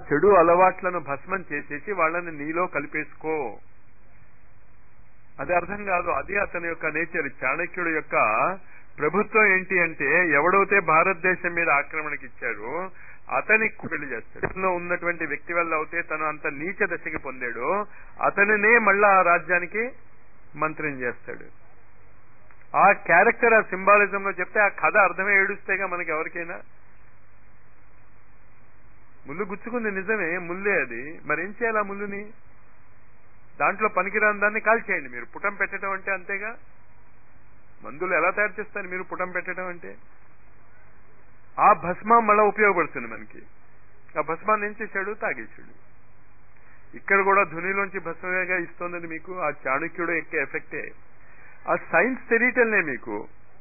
చెడు అలవాట్లను భస్మం చేసేసి వాళ్ళని నీలో కలిపేసుకో. అది అర్థం కాదు. అది అతని యొక్క నేచర్. చాణక్యుడు యొక్క ప్రభుత్వం ఏంటి అంటే, ఎవడైతే భారతదేశం మీద ఆక్రమణకి ఇచ్చారో అతని పెళ్లి చేస్తాడు. ఉన్నటువంటి వ్యక్తి వల్ల అయితే తను అంత నీచ దశకి పొందాడో అతనినే మళ్ళా ఆ రాజ్యానికి మంత్రిని చేస్తాడు. ఆ క్యారెక్టర్, ఆ సింబాలిజం లో చెప్తే ఆ కథ అర్థమే ఏడుస్తేగా మనకి ఎవరికైనా. ముళ్ళు గుచ్చుకుంది నిజమే, ముల్లే అది. మరేం చేయాలి ఆ ముళ్ళుని? దాంట్లో పనికిరాని దాన్ని కాల్చేయండి. మీరు పుటం పెట్టడం అంటే అంతేగా. మందులు ఎలా తయారు చేస్తారు మీరు? పుటం పెట్టడం అంటే ఆ భస్మం మళ్ళా ఉపయోగపడుతుంది మనకి. ఆ భస్మాన్ని ఏం చేశాడు? తాగేశాడు. ఇక్కడ కూడా ధునిలోంచి భస్మమేగా ఇస్తోంది మీకు. ఆ చాణక్యుడు యొక్క ఎఫెక్టే. ఆ సైన్స్ తెలియటంలే మీకు.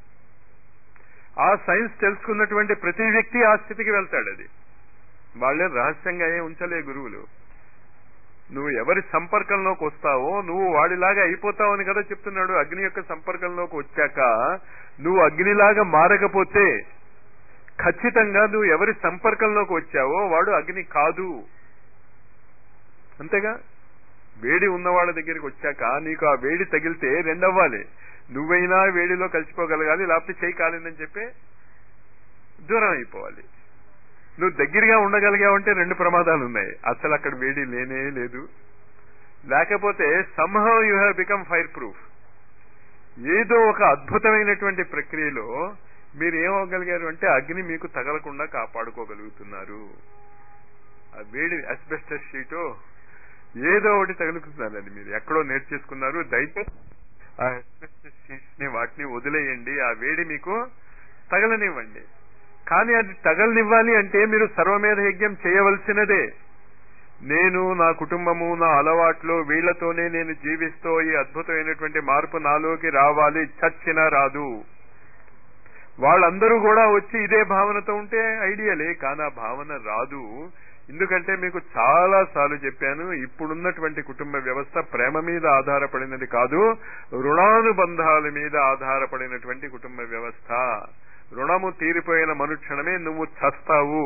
ఆ సైన్స్ తెలుసుకున్నటువంటి ప్రతి వ్యక్తి ఆ స్థితికి వెళ్తాడు. అది వాళ్ళే రహస్యంగా ఉంచలే గురువులు. నువ్వు ఎవరి సంపర్కంలోకి వస్తావో నువ్వు వాడిలాగా అయిపోతావు అని కదా చెప్తున్నాడు. అగ్ని యొక్క సంపర్కంలోకి వచ్చాక నువ్వు అగ్నిలాగా మారకపోతే ఖచ్చితంగా నువ్వు ఎవరి సంపర్కంలోకి వచ్చావో వాడు అగ్ని కాదు. అంతేగా. వేడి ఉన్నవాళ్ళ దగ్గరికి వచ్చాక నీకు ఆ వేడి తగిలితే రెండవ్వాలి. నువ్వైనా వేడిలో కలిసిపోగలగాలి, లేకపోతే చేయి కాలిందని చెప్పి దూరం అయిపోవాలి. నువ్వు దగ్గరగా ఉండగలిగావంటే రెండు ప్రమాదాలు ఉన్నాయి. అసలు అక్కడ వేడి లేనే లేదు, లేకపోతే somehow you have become fireproof. ఏదో ఒక అద్భుతమైనటువంటి ప్రక్రియలో మీరు ఏమవగలిగారు అంటే అగ్ని మీకు తగలకుండా కాపాడుకోగలుగుతున్నారు. ఆ వేడి అస్బెస్టస్ షీటో ఏదో ఒకటి తగులుకుతున్నారండి. మీరు ఎక్కడో నేర్చేసుకున్నారు. దయచేసి ఆ అస్బెస్టస్ షీట్స్ ని వాటిని వదిలేయండి. ఆ వేడి మీకు తగలనివ్వండి. కానీ అది తగలనివ్వాలి అంటే మీరు సర్వమేధ యజ్ఞం చేయవలసినదే. నేను, నా కుటుంబము, నా అలవాట్లు, వీళ్లతోనే నేను జీవిస్తూ ఈ అద్భుతమైనటువంటి మార్పు నాలోకి రావాలి. చచ్చినా రాదు. వాళ్ళందరూ కూడా వచ్చి ఇదే భావనతో ఉంటే ఐడియలే, కానీ ఆ భావన రాదు. ఎందుకంటే మీకు చాలా సార్లు చెప్పాను, ఇప్పుడున్నటువంటి కుటుంబ వ్యవస్థ ప్రేమ మీద ఆధారపడినది కాదు, రుణానుబంధాల మీద ఆధారపడినటువంటి కుటుంబ వ్యవస్థ. రుణము తీరిపోయిన మనుక్షణమే నువ్వు చస్తావు.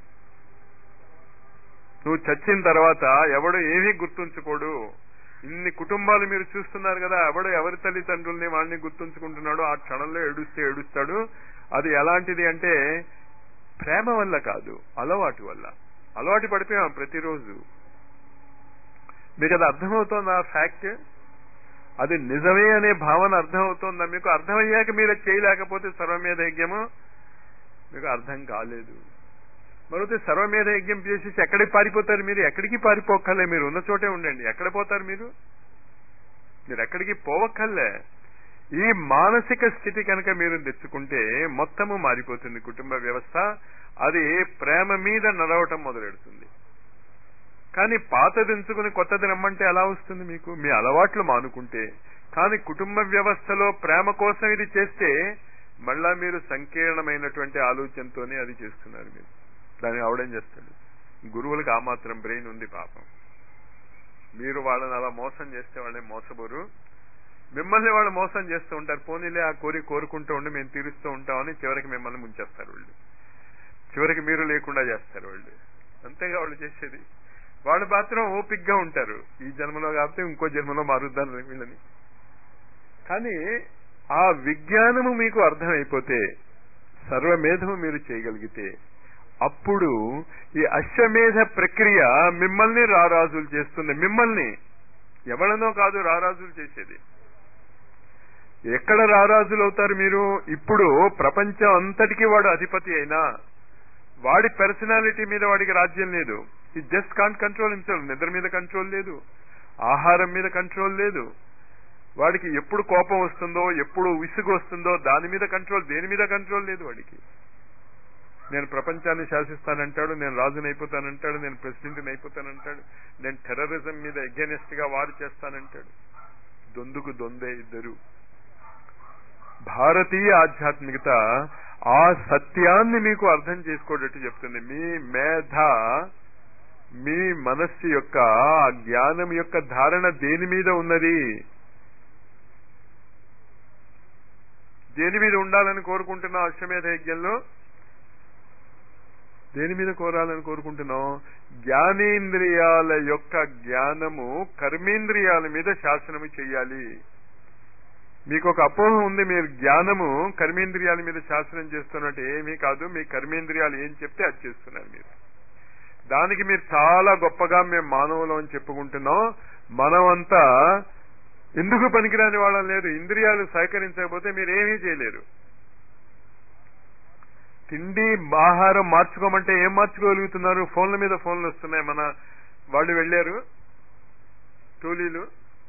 నువ్వు చచ్చిన తర్వాత ఎవడు ఏమీ గుర్తుంచుకోడు. ఇన్ని కుటుంబాలు మీరు చూస్తున్నారు కదా, ఎవడు ఎవరి తల్లిదండ్రుల్ని వాళ్ళని గుర్తుంచుకుంటున్నాడో ఆ క్షణంలో ఏడుస్తాడు. అది ఎలాంటిది అంటే ప్రేమ వల్ల కాదు, అలవాటు వల్ల. అలవాటు పడిపోయాం ప్రతిరోజు. మీకు అది అర్థమవుతోంది ఆ ఫ్యాక్ట్? అది నిజమే అనే భావన అర్థమవుతోందా మీకు? అర్థమయ్యాక మీరు చేయలేకపోతే సర్వమేధ యజ్ఞము మీకు అర్థం కాలేదు. మరొకటి సర్వమేధ యజ్ఞం చేసేసి ఎక్కడికి పారిపోతారు మీరు? ఎక్కడికి పారిపోక్కర్లే, మీరు ఉన్న చోటే ఉండండి. ఎక్కడ పోతారు మీరు? మీరు ఎక్కడికి పోవక్కర్లే. ఈ మానసిక స్థితి కనుక మీరు తెచ్చుకుంటే మొత్తము మారిపోతుంది కుటుంబ వ్యవస్థ. అది ప్రేమ మీద నడవటం మొదలెడుతుంది. కానీ పాతది ఎంచుకుని కొత్తది రమ్మంటే ఎలా వస్తుంది మీకు? మీ అలవాట్లు మానుకుంటే. కానీ కుటుంబ వ్యవస్థలో ప్రేమ కోసం ఇది చేస్తే మళ్ళా మీరు సంకీర్ణమైనటువంటి ఆలోచనతోనే అది చేస్తున్నారు. మీరు దాన్ని అవడం చేస్తాడు. గురువులకు ఆ మాత్రం బ్రెయిన్ ఉంది పాపం. మీరు వాళ్ళని అలా మోసం చేస్తే వాళ్ళని మోసబోరు. మిమ్మల్ని వాళ్ళు మోసం చేస్తూ ఉంటారు. పోనీలే ఆ కోరుకుంటూ ఉండి మేము తీరుస్తూ ఉంటామని చివరికి మిమ్మల్ని ముంచేస్తారు వాళ్ళు. చివరికి మీరు లేకుండా చేస్తారు వాళ్ళు. అంతేగా వాళ్ళు చేసేది. వాళ్ళు మాత్రం ఓపిక్గా ఉంటారు. ఈ జన్మలో కాకపోతే ఇంకో జన్మలో మారుద్దాను వీళ్ళని. కానీ ఆ విజ్ఞానము మీకు అర్థమైపోతే, సర్వమేధము మీరు చేయగలిగితే, అప్పుడు ఈ అశ్వమేధ ప్రక్రియ మిమ్మల్ని రారాజులు చేస్తుంది. మిమ్మల్ని ఎవరినో కాదు రారాజులు చేసేది. ఎక్కడ రారాజులు అవుతారు మీరు? ఇప్పుడు ప్రపంచం అంతటికీ వాడు అధిపతి అయినా వాడి పర్సనాలిటీ మీద వాడికి రాజ్యం లేదు. ఈ జస్ట్ కాంట్ కంట్రోల్ హిమ్సెల్ఫ్. నిద్ర మీద కంట్రోల్ లేదు, ఆహారం మీద కంట్రోల్ లేదు. వాడికి ఎప్పుడు కోపం వస్తుందో, ఎప్పుడు విసుగు వస్తుందో దాని మీద కంట్రోల్, దేని మీద కంట్రోల్ లేదు వాడికి. నేను ప్రపంచాన్ని శాసిస్తానంటాడు, నేను రాజునైపోతానంటాడు, నేను ప్రెసిడెంట్ని అయిపోతానంటాడు, నేను టెర్రరిజం మీద ఎగెనిస్ట్ గా వారు చేస్తానంటాడు. దొందుకు దొందే ఇద్దరు. భారతీయ ఆధ్యాత్మికత ఆ సత్యాన్ని మీకు అర్థం చేసుకోవటట్టు చెప్తుంది. మీ మేధ, మీ మనస్సు యొక్క జ్ఞానం యొక్క ధారణ దేని మీద ఉన్నది, దేని మీద ఉండాలని కోరుకుంటున్న అశ్వమేధ యజ్ఞంలో దేని మీద కోరాలని కోరుకుంటున్నాం? జ్ఞానేంద్రియాల యొక్క జ్ఞానము కర్మేంద్రియాల మీద శాసనము చెయ్యాలి. మీకు ఒక అపోహ ఉంది, మీరు జ్ఞానము కర్మేంద్రియాల మీద శాసనం చేస్తున్నట్టు. ఏమీ కాదు, మీ కర్మేంద్రియాలు ఏం చెప్తే అది చేస్తున్నారు మీరు. దానికి మీరు చాలా గొప్పగా మేము మానవులు అని చెప్పుకుంటున్నాం. మనమంతా ఎందుకు పనికిరాని వాళ్ళం లేదు. ఇంద్రియాలు సహకరించకపోతే మీరు ఏమీ చేయలేరు. తిండి ఆహారం మార్చుకోమంటే ఏం మార్చుకోగలుగుతున్నారు? ఫోన్ల మీద ఫోన్లు వస్తున్నాయి. మన వాళ్ళు వెళ్ళారు టూలీలు,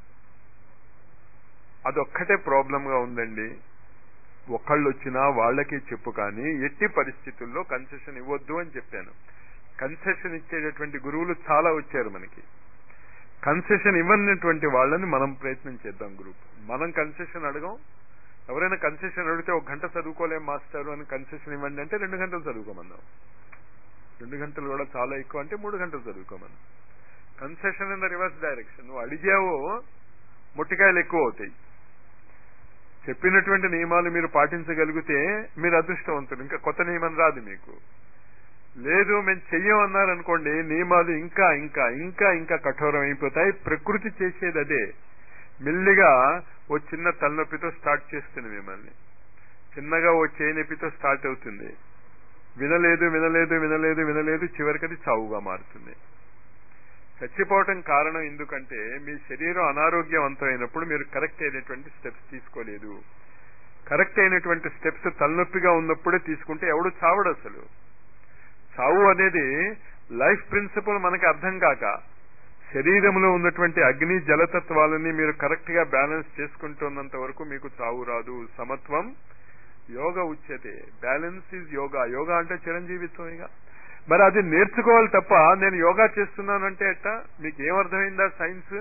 అదొక్కటే ప్రాబ్లం గా ఉందండి. ఒకళ్ళు వచ్చినా వాళ్ళకి చెప్పు, కానీ ఎట్టి పరిస్థితుల్లో కన్సెషన్ ఇవ్వద్దు అని చెప్పాను. కన్సెషన్ ఇచ్చేటటువంటి గురువులు చాలా వచ్చారు మనకి. కన్సెషన్ ఇవ్వనటువంటి వాళ్ళని మనం ప్రయత్నం చేద్దాం. గ్రూప్ మనం కన్సెషన్ అడగం. ఎవరైనా కన్సెషన్ అడిగితే 1 గంట చదువుకోలేం మాస్టారు అని కన్సెషన్ ఇవ్వండి అంటే 2 గంటలు చదువుకోమన్నాం. 2 గంటలు కూడా చాలా ఎక్కువ అంటే 3 గంటలు చదువుకోమన్నాం. Concession in the reverse direction. నువ్వు అడిగావో ముట్టికాయలు ఎక్కువ అవుతాయి. చెప్పినటువంటి నియమాలు మీరు పాటించగలిగితే మీరు అదృష్టవంతులు. ఇంకా కొత్త నియమం రాదు మీకు. లేదు మేము చెయ్యమన్నారనుకోండి, నియమాలు ఇంకా ఇంకా ఇంకా ఇంకా కఠోరం అయిపోతాయి. ప్రకృతి చేసేది అదే. మెల్లిగా ఓ చిన్న తలనొప్పితో స్టార్ట్ చేస్తుంది మిమ్మల్ని, చిన్నగా ఓ చేనొప్పితో స్టార్ట్ అవుతుంది. వినలేదు వినలేదు వినలేదు వినలేదు, చివరికి అది చావుగా మారుతుంది. చచ్చిపోవటం కారణం ఎందుకంటే మీ శరీరం అనారోగ్యవంతమైనప్పుడు మీరు కరెక్ట్ అయినటువంటి స్టెప్స్ తీసుకోలేదు. కరెక్ట్ అయినటువంటి స్టెప్స్ తలనొప్పిగా ఉన్నప్పుడే తీసుకుంటే ఎవడు చావడు. అసలు చావు అనేది లైఫ్ ప్రిన్సిపల్ మనకి అర్థం కాక, శరీరంలో ఉన్నటువంటి అగ్ని జలతత్వాలని మీరు కరెక్ట్ గా బ్యాలెన్స్ చేసుకుంటున్నంత వరకు మీకు చావు రాదు. సమత్వం యోగ ఉచ్యతే. Balance is yoga. యోగా అంటే చిరంజీవిత్వం. ఇక మరి అది నేర్చుకోవాలి తప్ప నేను యోగా చేస్తున్నానంటే ఎట్టా? మీకు ఏమర్థమైందా సైన్స్?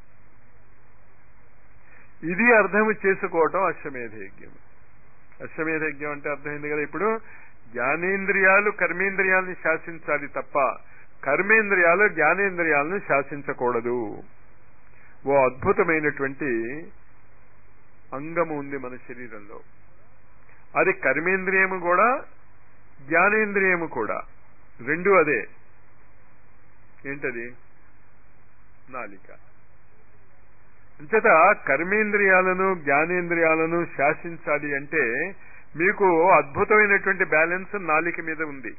ఇది అర్థం చేసుకోవటం అశ్వమేధ యజ్ఞం. అశ్వమేధ యజ్ఞం అంటే అర్థమైంది కదా. ఇప్పుడు జ్ఞానేంద్రియాలు కర్మేంద్రియాలని శాసించాలి తప్ప కర్మేంద్రియాలు జ్ఞానేంద్రియాలను శాసించకూడదు. ఓ అద్భుతమైనటువంటి అంగము ఉంది మన శరీరంలో. అది కర్మేంద్రియము కూడా జ్ఞానేంద్రియము కూడా, రెండు అదే. ఏంటది? నాలిక. అంచేత కర్మేంద్రియాలను జ్ఞానేంద్రియాలను శాసించాలి అంటే మీకు అద్భుతమైనటువంటి బ్యాలెన్స్ నాలిక మీద ఉంది.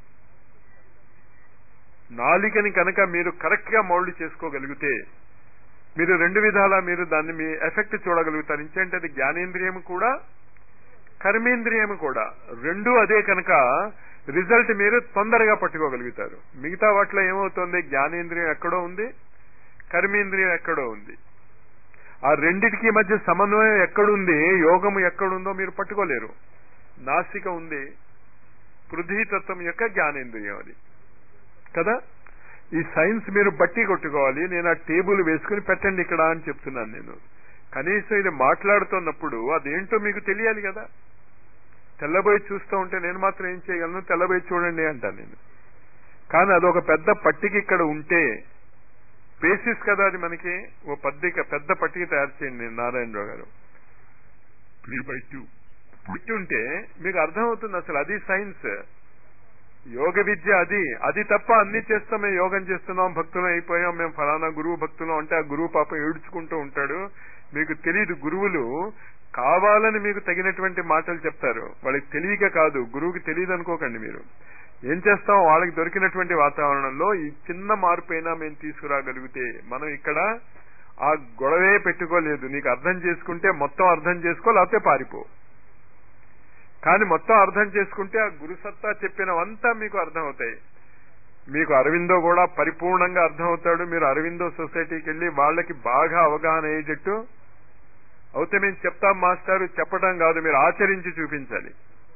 నాలికని కనుక మీరు కరెక్ట్ గా మౌల్డ్ చేసుకోగలిగితే మీరు 2 విధాలా మీరు దాన్ని మీ ఎఫెక్ట్ చూడగలుగుతారు. ఇంకేంటే అది జ్ఞానేంద్రియము కూడా కర్మేంద్రియము కూడా రెండు అదే కనుక రిజల్ట్ మీరు తొందరగా పట్టుకోగలుగుతారు. మిగతా వాటిలో ఏమవుతుంది? జ్ఞానేంద్రియం ఎక్కడో ఉంది, కర్మేంద్రియం ఎక్కడో ఉంది. ఆ రెండిటికి మధ్య సమన్వయం ఎక్కడుంది, యోగము ఎక్కడుందో మీరు పట్టుకోలేరు. నాసిక ఉంది, పృథ్వీతత్వం యొక్క జ్ఞానేంద్రియం అది కదా. ఈ సైన్స్ మీరు బట్టి కొట్టుకోవాలి. నేను ఆ టేబుల్ వేసుకుని పెట్టండి ఇక్కడ అని చెప్తున్నాను నేను. కనీసం ఇది మాట్లాడుతున్నప్పుడు అదేంటో మీకు తెలియాలి కదా. తెల్లబోయి చూస్తూ ఉంటే నేను మాత్రం ఏం చేయగలను? తెల్లబోయి చూడండి అంటాను నేను. కానీ అదొక పెద్ద పట్టిక ఇక్కడ ఉంటే బేసిస్ కదా అది. మనకి ఓ పెద్ద పట్టిక తయారు చేయండి నారాయణరావు గారు, 3/2 ఉంటే మీకు అర్థమవుతుంది. అసలు అది సైన్స్, యోగ విద్య అది. అది తప్ప అన్ని చేస్తాం. మేము యోగం చేస్తున్నాం, భక్తులం అయిపోయాం, మేము ఫలానా గురువు భక్తులం అంటే ఆ గురువు పాపం ఏడ్చుకుంటూ ఉంటాడు. మీకు తెలియదు. గురువులు కావాలని మీకు తగినటువంటి మాటలు చెప్తారు. వాళ్ళకి తెలియక కాదు, గురువుకి తెలియదు అనుకోకండి మీరు. ఏం చేస్తాం? వాళ్ళకి దొరికినటువంటి వాతావరణంలో ఈ చిన్న మార్పు అయినా మేము తీసుకురాగలిగితే, మనం ఇక్కడ ఆ గొడవే పెట్టుకోలేదు. నీకు అర్థం చేసుకుంటే మొత్తం అర్థం చేసుకో, లేకపోతే పారిపో. కానీ మొత్తం అర్థం చేసుకుంటే ఆ గురుసత్తా చెప్పినవంతా మీకు అర్థం అవుతాయి. మీకు అరవిందో కూడా పరిపూర్ణంగా అర్థం అవుతాడు. మీరు అరవిందో సొసైటీకి వెళ్ళి వాళ్ళకి బాగా అవగాహన అయ్యేటట్టు అవుతే మేము చెప్తాం మాస్టారు, చెప్పడం కాదు, మీరు ఆచరించి చూపించాలి.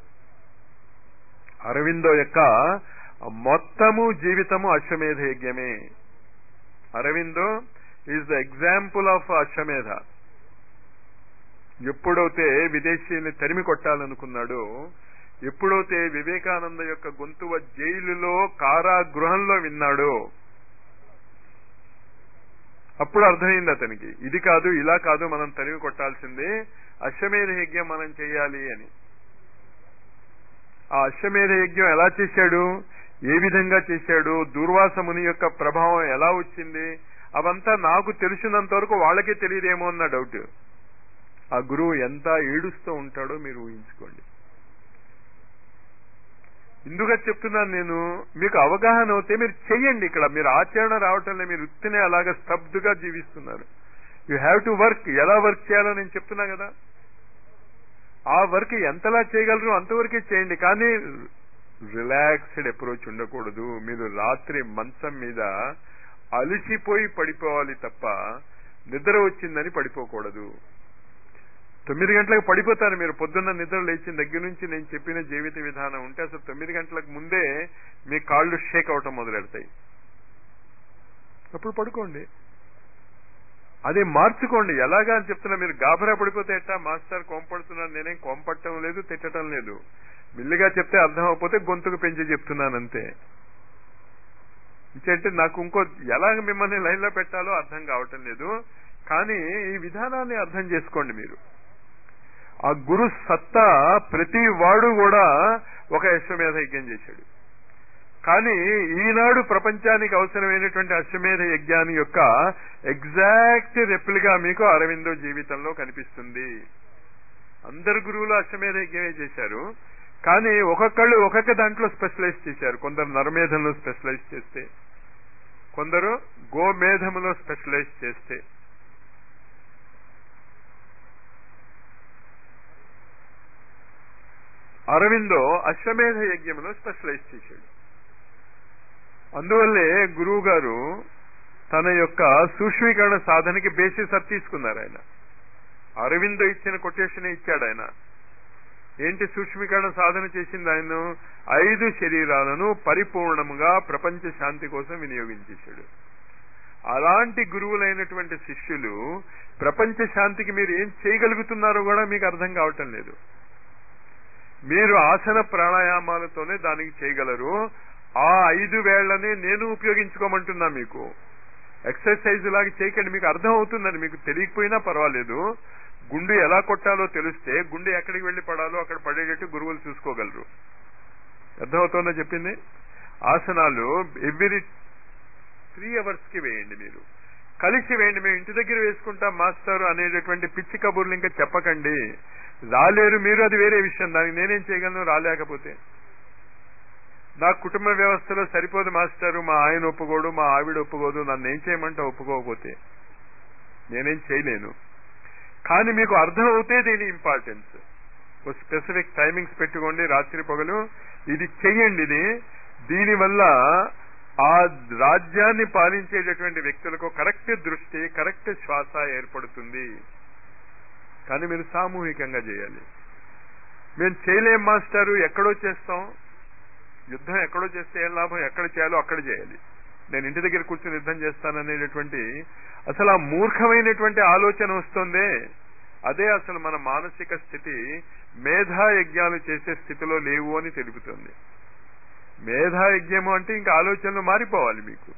అరవిందో యొక్క మొత్తము జీవితము అశ్వమేధ యజ్ఞమే. Aurobindo is the example of ashwamedha. ఎప్పుడైతే విదేశీయుల్ని తరిమి కొట్టాలనుకున్నాడో, ఎప్పుడైతే వివేకానంద యొక్క గొంతువ జైలులో కారాగృహంలో విన్నాడో అప్పుడు అర్థమైంది అతనికి, ఇది కాదు ఇలా కాదు, మనం తరిమి కొట్టాల్సిందే, అశ్వమేధ యజ్ఞం మనం చేయాలి అని. ఆ అశ్వమేధ యజ్ఞం ఎలా చేశాడు? ఏ విధంగా చేశాడు, దూర్వాస ముని యొక్క ప్రభావం ఎలా వచ్చింది, అవంతా నాకు తెలిసినంత వరకు వాళ్ళకే తెలియదేమో అన్న డౌట్. ఆ గురువు ఎంత ఏడుస్తూ ఉంటాడో మీరు ఊహించుకోండి. ఎందుకని చెప్తున్నాను నేను, మీకు అవగాహన అవుతే మీరు చెయ్యండి. ఇక్కడ మీరు ఆచరణ రావటంలో మీరు ఉత్తినే అలాగా స్తబ్దుగా జీవిస్తున్నారు. You have to work. ఎలా వర్క్ చేయాలో నేను చెప్తున్నా కదా. ఆ వర్క్ ఎంతలా చేయగలరు అంతవరకే చేయండి. కానీ రిలాక్స్డ్ అప్రోచ్ ఉండకూడదు. మీరు రాత్రి మంచం మీద అలిసిపోయి పడిపోవాలి తప్ప నిద్ర వచ్చిందని పడిపోకూడదు. 9 గంటలకు పడిపోతారు మీరు. పొద్దున్న నిద్ర లేచిన దగ్గర నుంచి నేను చెప్పిన జీవిత విధానం ఉంటే అసలు 9 గంటలకు ముందే మీ కాళ్ళు షేక్ అవటం మొదలెడతాయి. అప్పుడు పడుకోండి. అది మార్చుకోండి. ఎలాగా అని చెప్తున్నా. మీరు గాబరా పడిపోతే ఎట్టా, మాస్టర్ కోంపడుతున్నాను. నేనేం కోంపట్టడం లేదు, తిట్టడం లేదు. మిల్లిగా చెప్తే అర్థం అవ్వకపోతే గొంతుకు పెంచి చెప్తున్నానంతే. ఇంకంటే నాకు ఇంకో ఎలాగ మిమ్మల్ని లైన్లో పెట్టాలో అర్థం కావటం లేదు. కానీ ఈ విధానాన్ని అర్థం చేసుకోండి మీరు. ఆ గురు సత్తా ప్రతి వాడు కూడా ఒక అశ్వమేధ యజ్ఞం చేశాడు. కానీ ఈనాడు ప్రపంచానికి అవసరమైనటువంటి అశ్వమేధ యజ్ఞాన్ని యొక్క ఎగ్జాక్ట్ రెప్లిగా మీకు అరవిందో జీవితంలో కనిపిస్తుంది. అందరు గురువులు అశ్వమేధ యజ్ఞమే చేశారు. కానీ ఒక్కొక్కళ్ళు ఒక్కొక్క దాంట్లో స్పెషలైజ్ చేశారు. కొందరు నరమేధంలో స్పెషలైజ్ చేస్తే, కొందరు గోమేధములో స్పెషలైజ్ చేస్తే, అరవిందో అశ్వమేధ యజ్ఞంలో స్పెషలైజ్ చేశాడు. అందువల్లే గురువు గారు తన యొక్క సూక్ష్మీకరణ సాధనకి బేసిస్ అది తీసుకున్నారు. ఆయన అరవిందో ఇచ్చిన కొటేషన్ ఇచ్చాడు. ఆయన ఏంటి సూక్ష్మీకరణ సాధన చేసింది? ఆయన 5 శరీరాలను పరిపూర్ణంగా ప్రపంచ శాంతి కోసం వినియోగించేశాడు. అలాంటి గురువులైనటువంటి శిష్యులు ప్రపంచ శాంతికి మీరు ఏం చేయగలుగుతున్నారో కూడా మీకు అర్థం కావటం లేదు. మీరు ఆసన ప్రాణాయామాలతోనే దానికి చేయగలరు. ఆ 5 వేళ్లనే నేను ఉపయోగించుకోమంటున్నా. మీకు ఎక్సర్సైజ్ లాగా చేయకండి. మీకు అర్థం అవుతుందని మీకు తెలియకపోయినా పర్వాలేదు. గుండు ఎలా కొట్టాలో తెలిస్తే గుండు ఎక్కడికి వెళ్లి పడాలో అక్కడ పడేటట్టు గురువులు చూసుకోగలరు. అర్థమవుతుందో చెప్పింది. ఆసనాలు ఎవ్రీ 3 hours కి వేయండి. మీరు కలిసి వేయండి. మేము ఇంటి దగ్గర వేసుకుంటాం మాస్టర్ అనేటటువంటి పిచ్చి కబుర్లు ఇంకా చెప్పకండి. రాలేరు మీరు, అది వేరే విషయం. దానికి నేనేం చేయగలను రాలేకపోతే. నా కుటుంబ వ్యవస్థలో సరిపోదు మాస్టారు, మా ఆయన ఒప్పుకోడు, మా ఆవిడ ఒప్పుకోదు, నన్ను ఏం చేయమంటే ఒప్పుకోకపోతే నేనేం చేయలేను. కానీ మీకు అర్థం అవుతే దీని ఇంపార్టెన్స్. ఒక స్పెసిఫిక్ టైమింగ్స్ పెట్టుకోండి, రాత్రి పగలు ఇది చెయ్యండి. దీనివల్ల ఆ రాజ్యాన్ని పాలించేటటువంటి వ్యక్తులకు కరెక్ట్ దృష్టి, కరెక్ట్ శ్వాస ఏర్పడుతుంది. కానీ మీరు సామూహికంగా చేయాలి. మేము చేయలేం మాస్టారు, ఎక్కడో చేస్తాం. యుద్ధం ఎక్కడో చేస్తే ఏం లాభం? ఎక్కడ చేయాలో అక్కడ చేయాలి. నేను ఇంటి దగ్గర కూర్చొని యుద్ధం చేస్తాననేటటువంటి అసలు ఆ మూర్ఖమైనటువంటి ఆలోచన వస్తుందే, అదే అసలు మన మానసిక స్థితి మేధా యజ్ఞాలు చేసే స్థితిలో లేవు అని తెలుపుతుంది. మేధా యజ్ఞము అంటే ఇంకా ఆలోచనలు మారిపోవాలి. మీకు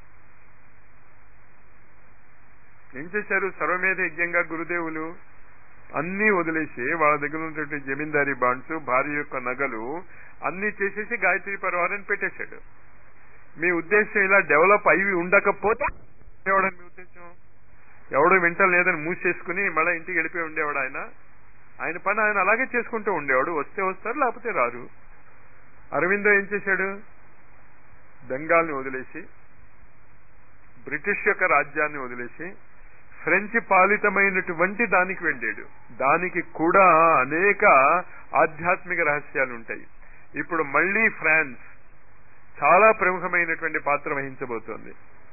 ఏం చేశారు? సర్వమేధ యజ్ఞంగా గురుదేవులు అన్నీ వదిలేసి వాళ్ళ దగ్గర ఉన్నటువంటి జమీందారీ బాండ్స్, భార్య యొక్క నగలు అన్ని చేసేసి గాయత్రి పరివారాన్ని పెట్టేశాడు. మీ ఉద్దేశం ఇలా డెవలప్ అయ్యి ఉండకపోతే ఉండేవాడని మీ ఉద్దేశం? ఎవడో వింటలేదని మూసేసుకుని మళ్ళీ ఇంటికి వెళ్ళిపోయి ఉండేవాడు. ఆయన పని ఆయన అలాగే చేసుకుంటూ ఉండేవాడు. వస్తే వస్తారు, లేకపోతే రారు. అరవిందో ఏం చేశాడు? బెంగాల్ని వదిలేసి, బ్రిటిష్ యొక్క రాజ్యాన్ని వదిలేసి ఫ్రెంచ్ పాలితమైనటువంటి దానికి వెళ్ళాడు. దానికి కూడా అనేక ఆధ్యాత్మిక రహస్యాలు ఉంటాయి. ఇప్పుడు మళ్లీ ఫ్రాన్స్ చాలా ప్రముఖమైనటువంటి పాత్ర వహించబోతోంది.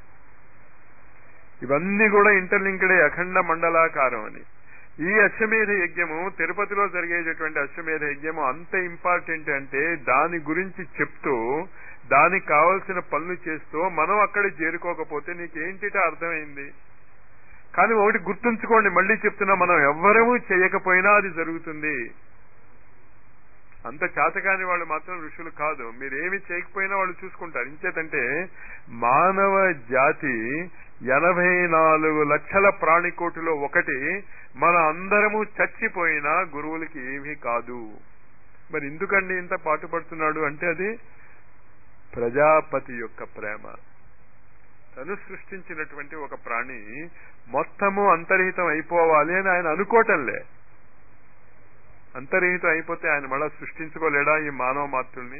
ఇవన్నీ కూడా ఇంటర్లింక్డే, అఖండ మండలాకారం అని. ఈ అశ్వమేధ యజ్ఞము, తిరుపతిలో జరిగేటటువంటి అశ్వమేధ యజ్ఞము అంత ఇంపార్టెంట్ అంటే దాని గురించి చెప్తూ దానికి కావలసిన పనులు చేస్తూ మనం అక్కడ చేరుకోకపోతే నీకేంటిట అర్థమైంది? కానీ ఒకటి గుర్తుంచుకోండి, మళ్లీ చెప్తున్నా, మనం ఎవ్వరూ చేయకపోయినా అది జరుగుతుంది. అంత చేతకాని వాళ్ళు మాత్రం ఋషులు కాదు. మీరేమి చేయకపోయినా వాళ్ళు చూసుకుంటారు. ఇంచేతంటే మానవ జాతి 84 లక్షల ప్రాణికోటిలో ఒకటి. మన అందరము చచ్చిపోయినా గురువులకి ఏమీ కాదు. మరి ఎందుకండి ఇంత పాటుపడుతున్నాడు అంటే అది ప్రజాపతి యొక్క ప్రేమ. తను సృష్టించినటువంటి ఒక ప్రాణి మొత్తము అంతర్హితం అయిపోవాలి అని ఆయన అనుకోవటంలే. అంతర్హితం అయిపోతే ఆయన మళ్ళా సృష్టించుకోలేడా ఈ మానవ మాతృల్ని?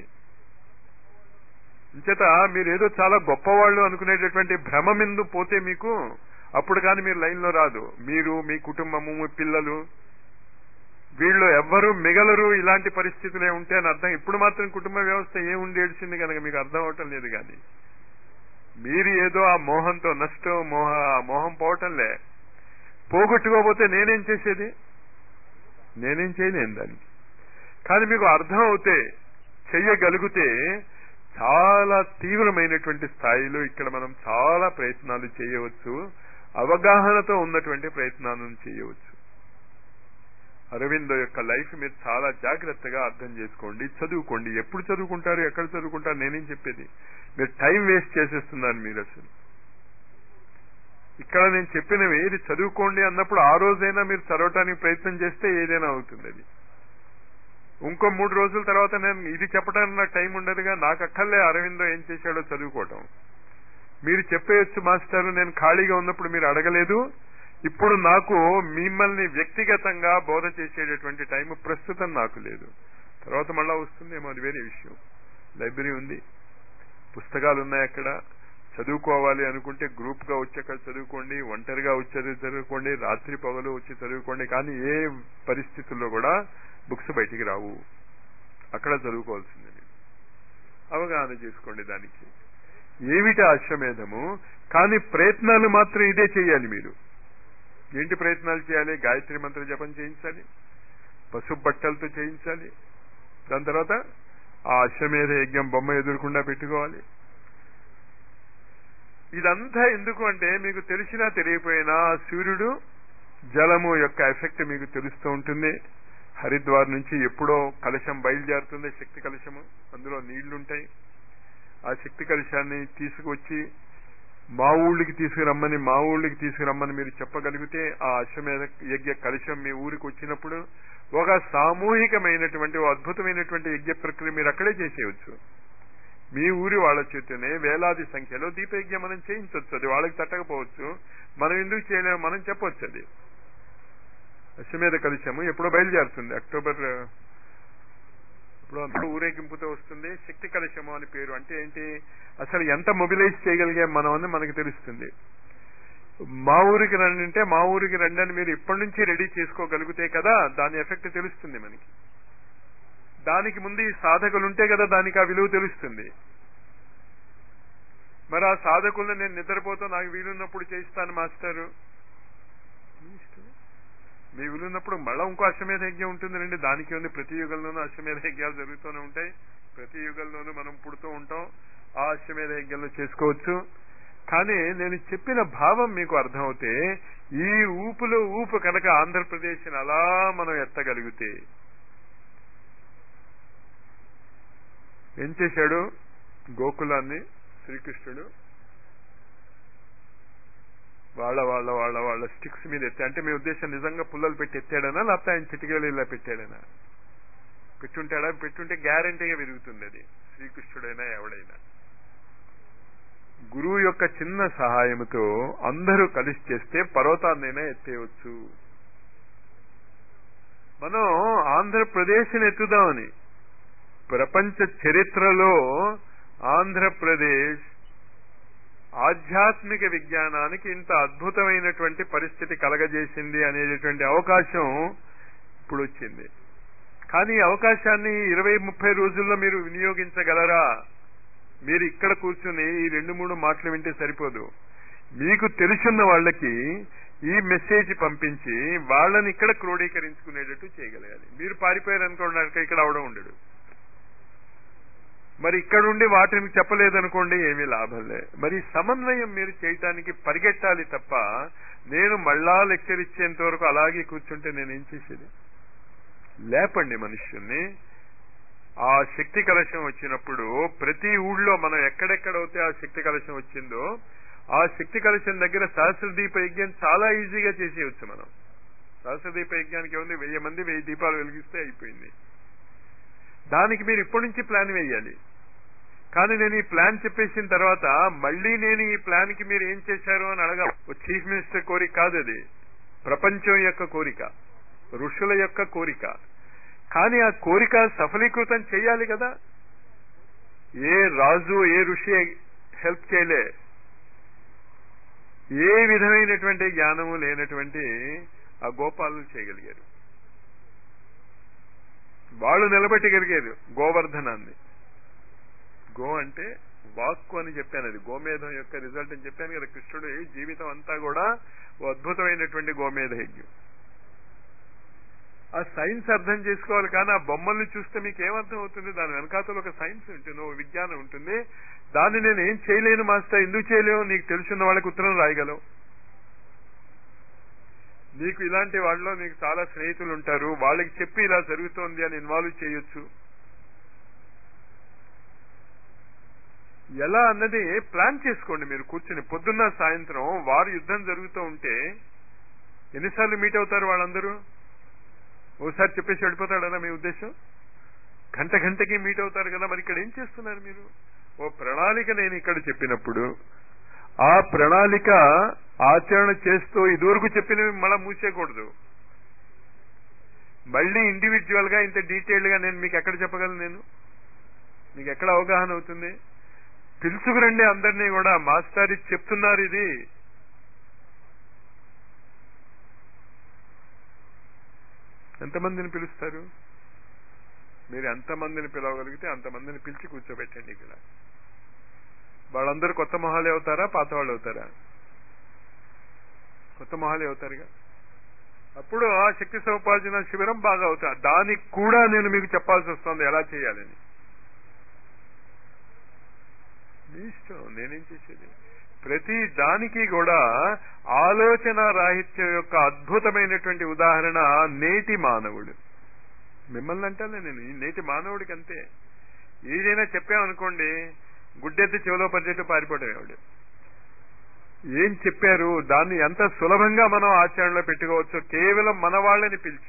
ఇంచేత మీరేదో చాలా గొప్పవాళ్ళు అనుకునేటటువంటి భ్రమ మిందు పోతే మీకు అప్పుడు కానీ మీరు లైన్లో రాదు. మీరు, మీ కుటుంబము, మీ పిల్లలు, వీళ్ళు ఎవ్వరూ మిగలరు ఇలాంటి పరిస్థితులే ఉంటే అని అర్థం. ఇప్పుడు మాత్రం కుటుంబ వ్యవస్థ ఏముండి ఏడ్చింది కనుక మీకు అర్థం అవటం లేదు. కానీ మీరు ఏదో ఆ మోహంతో మోహం పోవటంలే. పోగొట్టుకోకపోతే నేనేం చేసేది? నేనేం చేయలేను దానికి. కానీ మీకు అర్థం అవుతే, చెయ్యగలిగితే చాలా తీవ్రమైనటువంటి స్థాయిలో ఇక్కడ మనం చాలా ప్రయత్నాలు చేయవచ్చు. అవగాహనతో ఉన్నటువంటి ప్రయత్నాలను చేయవచ్చు. అరవిందో యొక్క లైఫ్ మీరు చాలా జాగ్రత్తగా అర్థం చేసుకోండి, చదువుకోండి. ఎప్పుడు చదువుకుంటారు, ఎక్కడ చదువుకుంటారు నేనేం చెప్పేది? మీరు టైం వేస్ట్ చేసేస్తున్నారు. మీరు అసలు ఇక్కడ నేను చెప్పినవి ఇది చదువుకోండి అన్నప్పుడు ఆ రోజైనా మీరు చదవటానికి ప్రయత్నం చేస్తే ఏదైనా అవుతుంది. అది ఇంకో 3 రోజుల తర్వాత నేను ఇది చెప్పడానికి నాకు టైం ఉండదుగా. నాకు అక్కర్లే అరవిందో ఏం చేశాడో చదువుకోవటం. మీరు చెప్పేయచ్చు మాస్టర్ నేను ఖాళీగా ఉన్నప్పుడు మీరు అడగలేదు, ఇప్పుడు నాకు మిమ్మల్ని వ్యక్తిగతంగా బోధ చేసేటటువంటి టైం ప్రస్తుతం నాకు లేదు. తర్వాత మళ్ళా వస్తుందేమో, అది వేరే విషయం. లైబ్రరీ ఉంది, పుస్తకాలు ఉన్నాయి. అక్కడ చదువుకోవాలి అనుకుంటే గ్రూప్ గా వచ్చి అక్కడ చదువుకోండి, ఒంటరిగా వచ్చి చదువుకోండి, రాత్రి పగలు వచ్చి చదువుకోండి. కానీ ఏ పరిస్థితుల్లో కూడా బుక్స్ బయటికి రావు. అక్కడ చదువుకోవాల్సింది. అవగాహన చేసుకోండి దానికి. ఏమిటి అశ్వమేధము? కానీ ప్రయత్నాలు మాత్రం ఇదే చేయాలి. మీరు ఏంటి ప్రయత్నాలు చేయాలి? గాయత్రి మంత్ర జపం చేయించాలి, పసుపు బట్టలతో చేయించాలి. దాని తర్వాత ఆ అశ్వమేధ యజ్ఞం బొమ్మ ఎదురకుండా పెట్టుకోవాలి. ఇదంతా ఎందుకు అంటే మీకు తెలిసినా తెలియపోయినా సూర్యుడు జలము యొక్క ఎఫెక్ట్ మీకు తెలుస్తూ ఉంటుంది. హరిద్వార్ నుంచి ఎప్పుడో కలశం బయలుదేరుతుంది, శక్తి కలశము. అందులో నీళ్లుంటాయి. ఆ శక్తి కలశాన్ని తీసుకువచ్చి మా ఊళ్ళకి తీసుకురమ్మని మీరు చెప్పగలిగితే ఆ అశ్వమేధ యజ్ఞ కలశం మీ ఊరికి వచ్చినప్పుడు ఒక సామూహికమైనటువంటి అద్భుతమైనటువంటి యజ్ఞ ప్రక్రియ మీరు అక్కడే చేసేయచ్చు. మీ ఊరి వాళ్ళ చేతనే వేలాది సంఖ్యలో దీపయజ్ఞం మనం చేయించవచ్చు. అది వాళ్ళకి తట్టకపోవచ్చు, మనం ఎందుకు చేయలేము మనం చెప్పవచ్చు. అది అశ్వమేధ కలశము ఎప్పుడో బయలుదేరుతుంది, అక్టోబర్ ఇప్పుడు ఊరేగింపుతో వస్తుంది. శక్తి కలశము అని పేరు. అంటే ఏంటి? అసలు ఎంత మొబిలైజ్ చేయగలిగాం మనం అని మనకు తెలుస్తుంది. మా ఊరికి రండి అంటే మా ఊరికి రండి అని మీరు ఇప్పటి నుంచి రెడీ చేసుకోగలిగితే కదా దాని ఎఫెక్ట్ తెలుస్తుంది మనకి. దానికి ముందు ఈ సాధకులు ఉంటే కదా దానికి ఆ విలువ తెలుస్తుంది. మరి ఆ సాధకులను నేను నిద్రపోతా నాకు వీలున్నప్పుడు చేయిస్తాను మాస్టారు, మీ వీలున్నప్పుడు మళ్ళా ఇంకో అశ్వమేధ యజ్ఞం ఉంటుంది రండి. దానికి ఉంది, ప్రతి యుగంలోనూ అశ్వమేధ యజ్ఞాలు జరుగుతూనే ఉంటాయి. ప్రతి యుగంలోనూ మనం పుడుతూ ఉంటాం. ఆ అశ్వమేధ యజ్ఞంలో చేసుకోవచ్చు. కానీ నేను చెప్పిన భావం మీకు అర్థమవుతే, ఈ ఊపులో ఊపు కనుక ఆంధ్రప్రదేశ్ అలా మనం ఎత్తగలిగితే, ఏం చేశాడు గోకులాన్ని శ్రీకృష్ణుడు? వాళ్ళ స్టిక్స్ మీద ఎత్తే, అంటే మీ ఉద్దేశం నిజంగా పుల్లలు పెట్టి ఎత్తాడనా లేకపోతే ఆయన చిటికలు ఇలా పెట్టాడనా? పెట్టుంటాడా? పెట్టుంటే గ్యారంటీగా విరుగుతుంది అది, శ్రీకృష్ణుడైనా ఎవడైనా. గురువు యొక్క చిన్న సహాయంతో అందరూ కలిసి చేస్తే పర్వతాన్నైనా ఎత్తేయవచ్చు. మనం ఆంధ్రప్రదేశ్ని ఎత్తుదామని, ప్రపంచ చరిత్రలో ఆంధ్రప్రదేశ్ ఆధ్యాత్మిక విజ్ఞానానికి ఇంత అద్భుతమైనటువంటి పరిస్థితి కలగజేసింది అనేటటువంటి అవకాశం ఇప్పుడు వచ్చింది. కానీ ఈ అవకాశాన్ని 20-30 రోజుల్లో మీరు వినియోగించగలరా? మీరు ఇక్కడ కూర్చుని ఈ 2-3 మాటలు వింటే సరిపోదు. మీకు తెలుసున్న వాళ్ళకి ఈ మెసేజ్ పంపించి వాళ్ళని ఇక్కడ క్రోడీకరించుకునేటట్టు చేయగలగాలి. మీరు పారిపోయారనుకోండి, ఇక్కడ అవడం ఉండడు. మరి ఇక్కడుండి వాటిని చెప్పలేదనుకోండి, ఏమీ లాభం లే. మరి సమన్వయం మీరు చేయటానికి పరిగెట్టాలి తప్ప నేను మళ్ళా లెక్చర్ ఇచ్చేంత వరకు అలాగే కూర్చుంటే నేనేం చేసేది? లేపండి మనుష్యుల్ని. ఆ శక్తి కలశం వచ్చినప్పుడు ప్రతి ఊళ్ళో మనం ఎక్కడెక్కడైతే ఆ శక్తి కలశం వచ్చిందో ఆ శక్తి కలశం దగ్గర సహస్రదీప యజ్ఞం చాలా ఈజీగా చేసేయచ్చు మనం. సహస్రదీప యజ్ఞానికి ఏముంది, 1000 మంది 1000 దీపాలు వెలిగిస్తే అయిపోయింది. దానికి మీరు ఇప్పటి నుంచి ప్లాన్ వేయాలి. కానీ నేను ఈ ప్లాన్ చెప్పేసిన తర్వాత మళ్ళీ నేను ఈ ప్లాన్ కి మీరు ఏం చేశారు అని అడగా. చీఫ్ మినిస్టర్ కోరిక కాదు అది, ప్రపంచం యొక్క కోరిక, ఋషుల యొక్క కోరిక. కానీ ఆ కోరిక సఫలీకృతం చేయాలి కదా. ఏ రాజు ఏ ఋషి హెల్ప్ చేయలే, ఏ విధమైనటువంటి జ్ఞానము లేనటువంటి ఆ గోపాలు చేయగలిగారు. వాళ్ళు నిలబెట్టగలిగారు గోవర్ధనాన్ని. గో అంటే వాక్కు అని చెప్పాను, అది గోమేధం యొక్క రిజల్ట్ అని చెప్పాను కదా. కృష్ణుడు జీవితం అంతా కూడా ఓ అద్భుతమైనటువంటి గోమేధ యజ్ఞం. ఆ సైన్స్ అర్థం చేసుకోవాలి. కానీ ఆ బొమ్మల్ని చూస్తే మీకు ఏమర్థం అవుతుంది? దాని వెనకాతలో ఒక సైన్స్ ఉంటుంది, ఓ విజ్ఞానం ఉంటుంది. దాన్ని నేను ఏం చేయలేను మాస్టర్, ఎందుకు చేయలేవు? నీకు తెలుసున్న వాళ్ళకి ఉత్తరం రాయగలవు. నీకు ఇలాంటి వాళ్ళలో నీకు చాలా స్నేహితులు ఉంటారు, వాళ్ళకి చెప్పి ఇలా జరుగుతోంది అని ఇన్వాల్వ్ చేయొచ్చు. ఎలా అన్నది ప్లాన్ చేసుకోండి. మీరు కూర్చుని పొద్దున్న సాయంత్రం వారు యుద్ధం జరుగుతూ ఉంటే ఎన్నిసార్లు మీట్ అవుతారు వాళ్ళందరూ? ఓసారి చెప్పేసి వెళ్ళిపోతాడనా మీ ఉద్దేశం? గంటకి మీట్ అవుతారు కదా. మరి ఇక్కడ ఏం చేస్తున్నారు మీరు? ఓ ప్రణాళిక నేను ఇక్కడ చెప్పినప్పుడు ఆ ప్రణాళిక ఆచరణ చేస్తూ ఇదివరకు చెప్పినవి మళ్ళా మూసేయకూడదు. మళ్ళీ ఇండివిజువల్ గా ఇంత డీటెయిల్డ్ గా నేను మీకు ఎక్కడ చెప్పగలను? నేను మీకు ఎక్కడ అవగాహన అవుతుంది? పిలుచుకురండి అందరినీ కూడా. మాస్టర్ ఇది చెప్తున్నారు, ఇది ఎంతమందిని పిలుస్తారు? మీరు ఎంతమందిని పిలవగలిగితే అంతమందిని పిలిచి కూర్చోబెట్టండి ఇక్కడ. వాళ్ళందరూ కొత్త మొహాలే అవుతారా, పాత వాళ్ళు అవుతారా? కొత్త మొహాలే అవుతారుగా. అప్పుడు ఆ శక్తి సముపార్జన శిబిరం బాగా అవుతారు. దానికి కూడా నేను మీకు చెప్పాల్సి వస్తుంది ఎలా చేయాలని. మీ ఇష్టం, నేనేం చేసేది. ప్రతి దానికి కూడా ఆలోచన రాహిత్యం యొక్క అద్భుతమైనటువంటి ఉదాహరణ నేటి మానవుడు. మిమ్మల్ని అంటానే నేను, ఈ నేటి మానవుడికి అంతే. ఏదైనా చెప్పామనుకోండి, గుడ్డెత్తి చెవిలో పడ్డట్టు పారిపోవడం. ఎవడు ఏం చెప్పారు దాన్ని ఎంత సులభంగా మనం ఆచరణలో పెట్టుకోవచ్చు. కేవలం మన వాళ్ళని పిలిచి,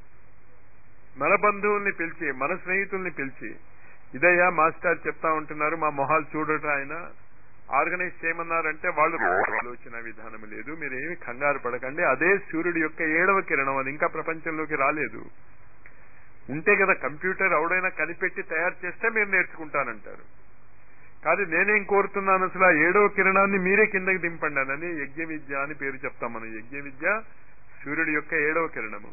మన బంధువుల్ని పిలిచి, మన స్నేహితుల్ని పిలిచి, ఇదయ్యా మాస్టర్ చెప్తా ఉంటున్నారు, మా మొహాలు చూడటం ఆయన ఆర్గనైజ్ చేయమన్నారంటే వాళ్ళు ఆలోచన విధానం లేదు. మీరేమి కంగారు పడకండి. అదే సూర్యుడి యొక్క 7వ కిరణం, అది ఇంకా ప్రపంచంలోకి రాలేదు. ఉంటే కదా కంప్యూటర్ ఎవడైనా కనిపెట్టి తయారు చేస్తే మీరు నేర్చుకుంటానంటారు. కాదు, నేనేం కోరుతున్నాను అసలు ఆ 7వ కిరణాన్ని మీరే కిందకి దింపండి అని యజ్ఞ విద్య అని పేరు చెప్తాం మనం. యజ్ఞ విద్య సూర్యుడి యొక్క 7వ కిరణము.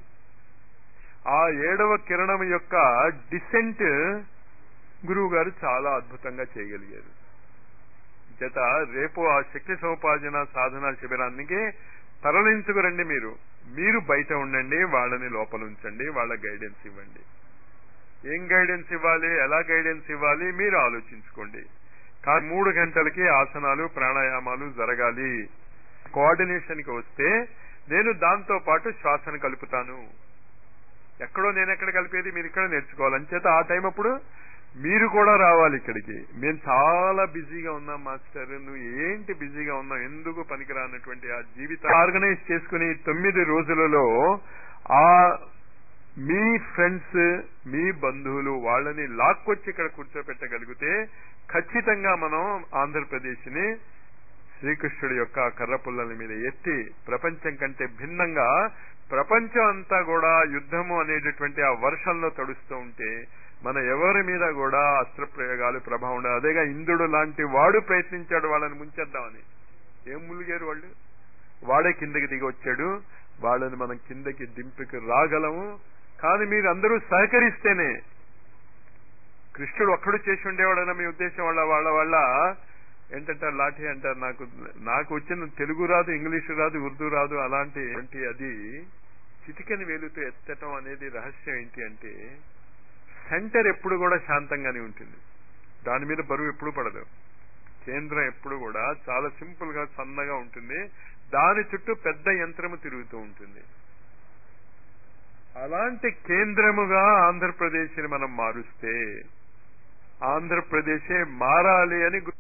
ఆ 7వ కిరణం యొక్క డిసెంట్ గురువు గారు చాలా అద్భుతంగా చేయగలిగారు. చేత రేపు ఆ శక్తి సముపార్జన సాధన శిబిరానికి తరలించుకురండి. మీరు బయట ఉండండి, వాళ్ళని లోపల ఉంచండి, వాళ్ళ గైడెన్స్ ఇవ్వండి. ఏం గైడెన్స్ ఇవ్వాలి, ఎలా గైడెన్స్ ఇవ్వాలి మీరు ఆలోచించుకోండి. 3 గంటలకి ఆసనాలు ప్రాణాయామాలు జరగాలి. కోఆర్డినేషన్ కి వస్తే నేను దాంతో పాటు శ్వాసను కలుపుతాను. ఎక్కడో నేను ఎక్కడ కలిపేది మీరు ఇక్కడ నేర్చుకోవాలి. అంచేత ఆ టైం అప్పుడు మీరు కూడా రావాలి ఇక్కడికి. మేము చాలా బిజీగా ఉన్నాం మాస్టర్. నువ్వు ఏంటి బిజీగా ఉన్నావు, ఎందుకు పనికిరానటువంటి ఆ జీవితం ఆర్గనైజ్ చేసుకుని 9 రోజులలో ఆ మీ ఫ్రెండ్స్, మీ బంధువులు వాళ్ళని లాక్కొచ్చి ఇక్కడ కూర్చోపెట్టగలిగితే ఖచ్చితంగా మనం ఆంధ్రప్రదేశ్ ని శ్రీకృష్ణుడి యొక్క కర్రపుల్లల మీద ఎత్తి ప్రపంచం కంటే భిన్నంగా, ప్రపంచం అంతా కూడా యుద్ధము అనేటటువంటి ఆ వర్షంలో తడుస్తూ ఉంటే మన ఎవరి మీద కూడా అస్త్ర ప్రయోగాలు ప్రభావం ఉండదు. అదేగా ఇంద్రుడు లాంటి వాడు ప్రయత్నించాడు వాళ్ళని ముంచేద్దామని. ఏం ములిగారు వాళ్ళు? వాడే కిందకి దిగి వచ్చాడు. వాళ్ళని మనం కిందకి దింపుకి రాగలము. కానీ మీరు అందరూ సహకరిస్తేనే. కృష్ణుడు ఒక్కడు చేసి ఉండేవాడన్నా మీ ఉద్దేశం? వాళ్ళ ఏంటంటే లాఠీ అంటారు. నాకు వచ్చిన తెలుగు రాదు, ఇంగ్లీషు రాదు, ఉర్దూ రాదు. అలాంటి అది చిటికెని వేలుతో ఎత్తటం అనేది రహస్యం ఏంటి అంటే, సెంటర్ ఎప్పుడు కూడా శాంతంగానే ఉంటుంది, దాని మీద బరువు ఎప్పుడు పడదు. కేంద్రం ఎప్పుడు కూడా చాలా సింపుల్ గా సన్నగా ఉంటుంది, దాని చుట్టూ పెద్ద యంత్రము తిరుగుతూ ఉంటుంది. అలాంటి కేంద్రముగా ఆంధ్రప్రదేశ్ ని మనం మారుస్తే ఆంధ్రప్రదేశే మారాలి అని